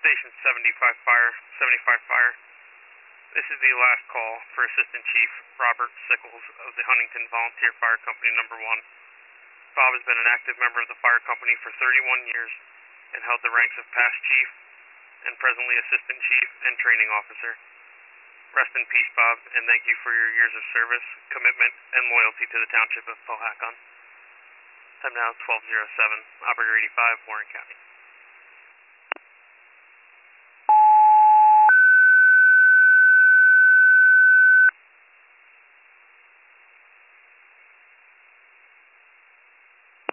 Station 75 Fire, 75 Fire. This is the last call for Assistant Chief Robert Sickles of the Huntington Volunteer Fire Company No. 1. Bob has been an active member of the fire company for 31 years and held the ranks of past chief and presently assistant chief and training officer. Rest in peace, Bob, and thank you for your years of service, commitment, and loyalty to the township of Powhatan. Time now 12:07, Operator 85, Warren County.